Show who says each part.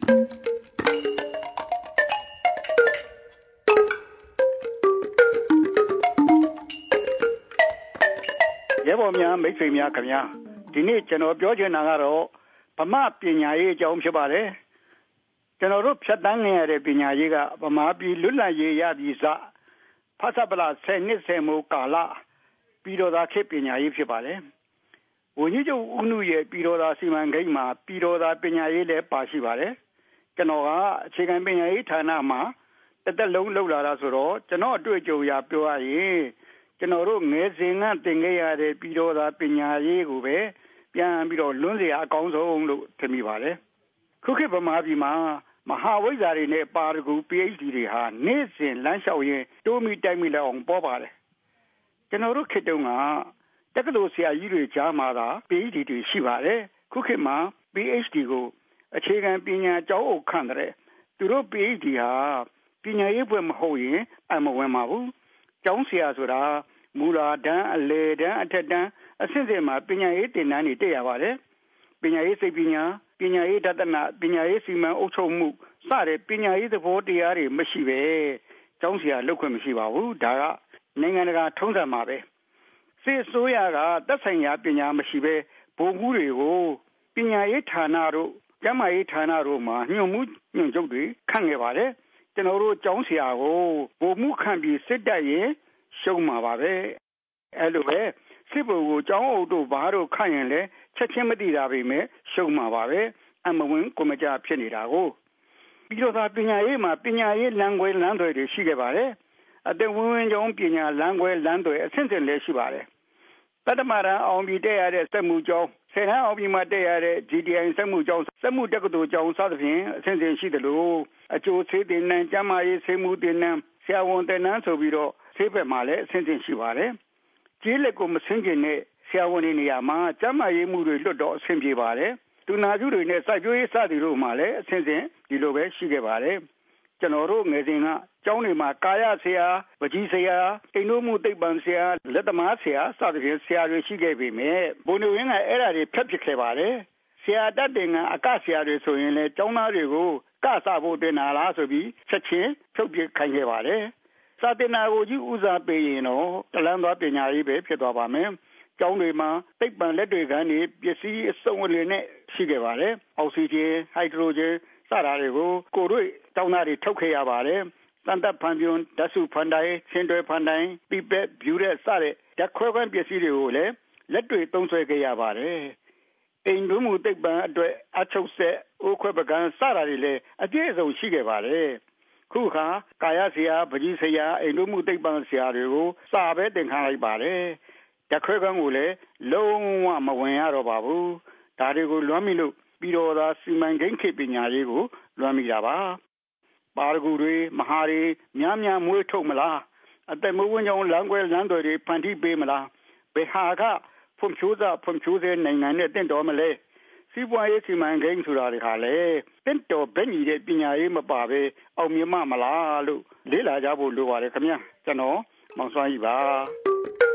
Speaker 1: ရဲဘော်များမိတ်ဆွေများခင်ဗျာဒီနေ့ကျွန်တော်ပြောချင်တာကတော့ဗမာပညာရေးအကြောင်းဖြစ်ပါတယ်ကျွန်တော်တို့ဖြတ်တန်းနေရတဲ့ပညာရေးကဗမာပြည်လွတ်လပ်ရေးရပြီးစဖတ်စပလာ10နှစ်10မိုးကာလပြည်တော်သားခေတ်ပညာရေးဖြစ်ပါတယ်ဝန်ကြီးချုပ်ဦးနုရဲ့ပြည်တော်သားစီမံကိန်းမှာပြည်တော်သားပညာရေးလည်းပါရှိပါတယ်ကျွန်တော်ကအခြေခံပညာရေးဌာနမှာတစ်သက်လုံးလုပ်လာတာဆိုတော့ကျွန်တော်အတွေ့အကြုံရပြောရရင်ကျွန်တော်တို့ငယ်စဉ်ကသင်ခဲ့ရတဲ့ပြည်တော်သားပညာရေးကိုပဲပြန်ပြီးတော့လွန်းစရာအကောင်းဆုံးလို့ထင်မိပါတယ်ခုခေတ်ဗမာပြည်မှာမဟာဝိဇ္ဇာတွေနဲ့ပါရဂူ PhD တွေဟာနေ့စဉ်လမ်းလျှောက်ရင်းတိုးမိတိုက်မိလောက်အောင်ပေါ်ပါတယ်ကျွန်တော်တို့ခေတ်တုန်းကတက္ကသိုလ်ဆရာကြီးတွေကြားမှာသာ PhD တွေရှိပါတယ်ခုခေတ်မှာ PhD ကိုအခြေခံပညာကျောင်းအုပ်ခန့်တဲ့သူတို့ PhD ဟာပညာရေးဘွဲ့မဟုတ်ရင်အမဝင်ပါဘူးကျောင်းဆရာဆိုတာမူလာတန်းအလယ်တန်းအထက်တန်းအဆင့်ဆင့်မှာပညာရေးသင်တန်းတွေတက်ရပါတယ်ပညာရေးစိတ်ပညာပညာရေးဒသနာပညာရေးစီမံအုပ်ချုပ်မှုစတဲ့ပညာရေးသဘောတရားတွေမရှိပဲကျောင်းဆရာလုပ်ခွင့်မရှိပါဘူးဒါကနိုင်ငံတကာထုံးစံပါပဲစစ်အစိုးရကသက်ဆိုင်ရာပညာမရှိပဲဗိုလ်မှူးတွေကိုပညာရေးဌာနတို့ကျန်းမာရေးဌာနတို့မှာညွှန်မှုညွှန်ချုပ်တွေခန့်ခဲ့ပါတယ်ကျွန်တော်တို့ကျောင်းဆရာကိုဗိုလ်မှူးခန့်ပြီးစစ်တပ်ရင်ရှုံးမှာပါပဲအဲ့လိုပဲစစ်ဗိုလ်ကိုကျောင်းအုပ်တို့ဘာတို့ခန့်ရင်လဲချက်ချင်းမသိတာပဲမဲ့ရှုံးမှာပါပဲအမဝင်ကိုမကြဖြစ်နေတာကိုပြီးတော့ပညာရေးမှာပညာရေးလမ်းခွဲလမ်းသွယ်တွေရှိခဲ့ပါတယ်အသက်ဝင်ဝင်ကျောင်းပညာလမ်းခွဲလမ်းသွယ်အဆင့်ဆင့်လည်းရှိပါတယ်တတ္တမရန်အောင်ပြီးတက်ရတဲ့စက်မှုကျောင်းဆယ်တန်းအောင်ပြီးမှတက်ရတဲ့ GTI စက်မှုကျောင်းစက်မှုတက္ကသိုလ်ကျောင်းစသဖြင့်အဆင့်ဆင့်ရှိတယ်လို့အကျိုးဆေးတင်နန်းကျန်းမာရေးဆေးမှုတင်နန်းဆရာဝန်တင်နန်းဆိုပြီးတော့ဆေးဘက်မှာလည်းအဆင့်ဆင့်ရှိပါတယ်ကျေးလက်ကိုမဆင်းကျင်တဲ့ဆရာဝန်တွေနေရာမှာကျန်းမာရေးမှုတွေလွတ်တော့အဆင်ပြေပါတယ်သူနာပြုတွေနဲ့စိုက်ပျိုးရေးစသည်တို့မှာလည်းအဆင့်ဆင့်ဒီလိုပဲရှိခဲ့ပါတယ်ကျွန်တော်တို့ငယ်စဉ်ကကျောင်းတွေမှာကာယဆရာပကြီးဆရာအိမ်တို့မှုသိပ္ပံဆရာလက်သမားဆရာစသဖြင့်ဆရာတွေရှိခဲ့ပေမဲ့ဘုံနေဝင်းကအဲ့ဓာတွေဖျက်ပစ်ခဲ့ပါတယ်ဆရာတတ်တင်ကအကဆရာတွေဆိုရင်လည်းကျောင်းသားတွေကိုကဆဖို့တင်လာလားဆိုပြီးချက်ချင်းဖြုတ်ပစ်ခိုင်းခဲ့ပါတယ်စာတင်နာကိုကြီးဦးစားပေးရင်တော့တလန်းသွားပညာရေးပဲဖြစ်သွားပါမယ်ကျောင်းတွေမှာသိပ္ပံလက်တွေခန်းတွေပစ္စည်းအစုံအလင်နဲ့ရှိခဲ့ပါတယ်အောက်ဆီဂျင်ဟိုက်ဒရိုဂျင်စတာတွေကိုကိုတို့ကျောင်းသားတွေထုတ်ခဲ့ရပါတယ်တန်တပ်ဖန်ပြွန်ဓာတ်စုဖန်တိုင်းချင်းတွဲဖန်တိုင်းပြပက်ဗျူရက်စတဲ့ဓာတ်ခွဲခန်းပစ္စည်းတွေကိုလည်းလက်တွေသုံးဆွဲခဲ့ရပါတယ်အိမ်တို့မှုသိပ္ပံအတွက်အချုပ်ဆက်အိုးခွဲပကံစတာတွေလည်းအပြည့်အစုံရှိခဲ့ပါတယ်ခုခါကာယဆရာပကြီးဆရာအိမ်တို့မှုသိပ္ပံဆရာတွေကိုစာပဲသင်ခိုင်းလိုက်ပါတယ်ဓာတ်ခွဲခန်းကိုလည်းလုံးဝမဝင်ရတော့ပါဘူးဒါတွေကိုလွှမ်းမိလို့ပြီးတော့သာစီမံကိန်းခေတ်ပညာရေးကိုလွှမ်းမိတာပါပါရဂူတွေမဟာတွေများမွေးထုတ်မလားအသက်မွေးဝမ်းကြောင်းလမ်းခွဲလမ်းသွယ်တွေဖန်တီးပေးမလားဘယ်ဟာကဖွံ့ဖြိုးစေနိုင်ငံနဲ့တင့်တော်မလဲစီးပွားရေးစီမံကိန်းဆိုတာတွေဟာလေတင့်တော်ဘက်ညီတဲ့ပညာရေးမပါပဲအောင်မြင်မလားလို့လေ့လာကြဖို့လိုပါတယ်ခင်ဗျာကျွန်တော်မောင်စွမ်းကြီးပါ